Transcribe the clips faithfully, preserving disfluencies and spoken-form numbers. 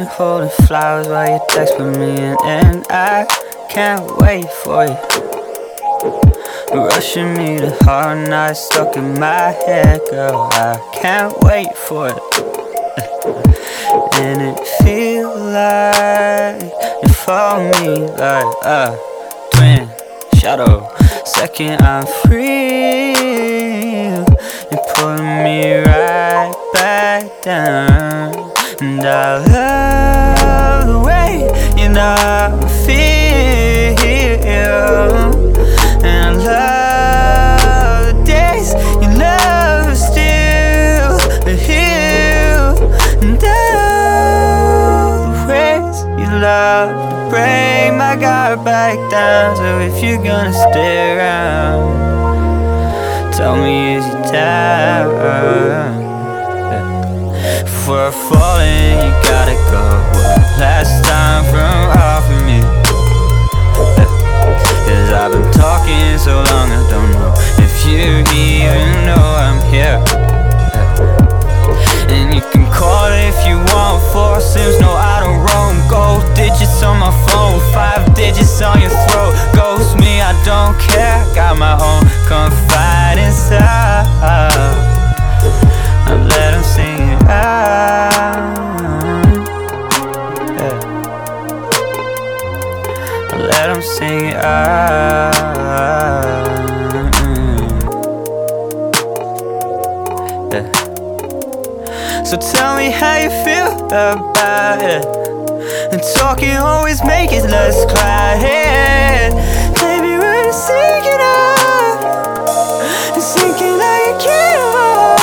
been holding flowers while you text with me, and, and I can't wait for you. Rushing me to hard nights stuck in my head, girl. I can't wait for it. And it feels like you follow me like a twin shadow. Second I'm free, you're pulling me right back down. And I love the way you know I feel. And I love the days you love still here. And I love the ways you love to break my guard back down. So if you're gonna stay around, tell me is you down? Before falling, you gotta go. Last time from off of me. Cause I've been talking so long, I don't know if you even know I'm here. And you can call it if you want. Four sims, no I don't roam. Gold digits on my phone, five digits on your throat. Ghost me, I don't care. Got my own confide inside. I let them sing it out, yeah. I let them sing it out, yeah. So tell me how you feel about it. And talking always make it less quiet. Baby, we're just singing up and sinking like a cannonball.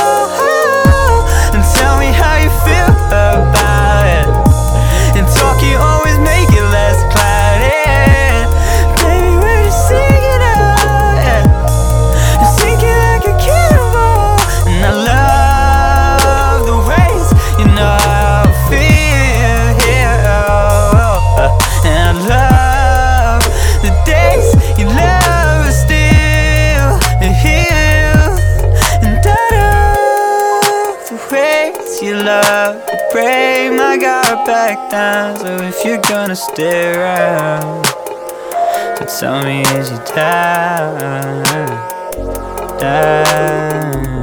About it. And talking always make it less clouded. Baby, we're just singing out, yeah. And sinking like a cannonball. And I love the ways you know how I feel here. And I love the days you love still here. And I love the ways you love break my guard back down. So if you're gonna stay around, so tell me is you down, down.